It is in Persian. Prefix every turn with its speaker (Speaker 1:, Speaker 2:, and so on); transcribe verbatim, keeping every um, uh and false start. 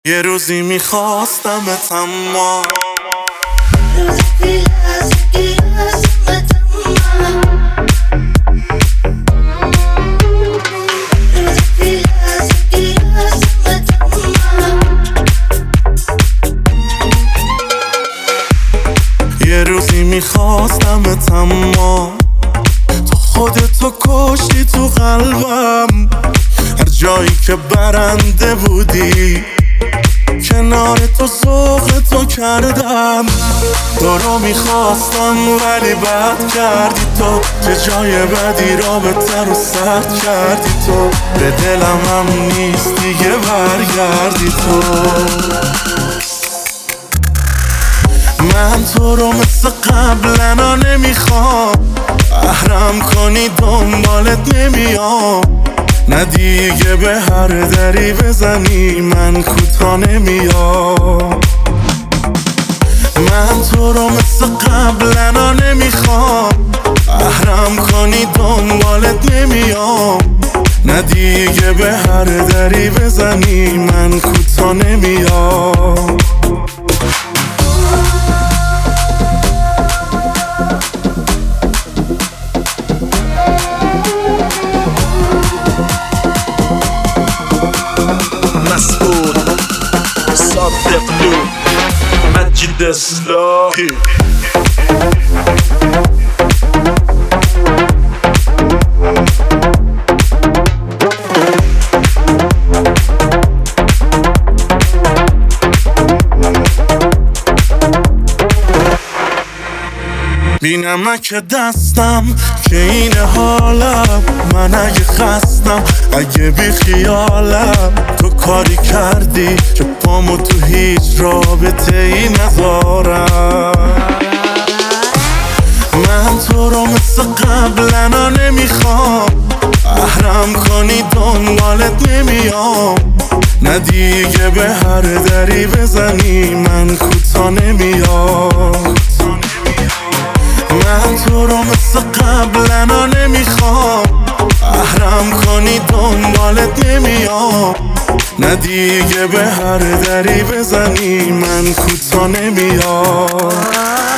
Speaker 1: یه روزی میخواستم اما یه روزی میخواستم اما تو خودتو کشتی تو قلبم، هر جایی که برنده بودی کنار تو ذوق تو کردم. تو رو میخواستم ولی بد کردی تو، چه جای بدی را بهتر و سرد کردی تو. به دلم هم نیست دیگه برگردی تو. من تو رو مثل قبلنا نمیخوام، احرم کنی دنبالت نمیام. نه دیگه به هر دری بزنی من کوتا نمیام. من تو رو مثل قبلنا نمیخوام، احرم کنی دنبالت نمیام. نه دیگه به هر دری بزنی من کوتا نمیام.
Speaker 2: صدقني مجد السلاحي
Speaker 1: بی نمک دستم که این حالم، من اگه خستم اگه بی خیالم. تو کاری کردی که پامو تو هیچ رابطه ای نذارم. من تو رو مثل قبلنا نمیخوام، احرم کنی دنبالت نمیام. نه دیگه به هر دری بزنی من کوتا نمیام. من تو رو مثل قبلنا نمیخوام، احرم کنی دنبالت نمیام. نه دیگه به هر دری بزنی من کوتا نمیام.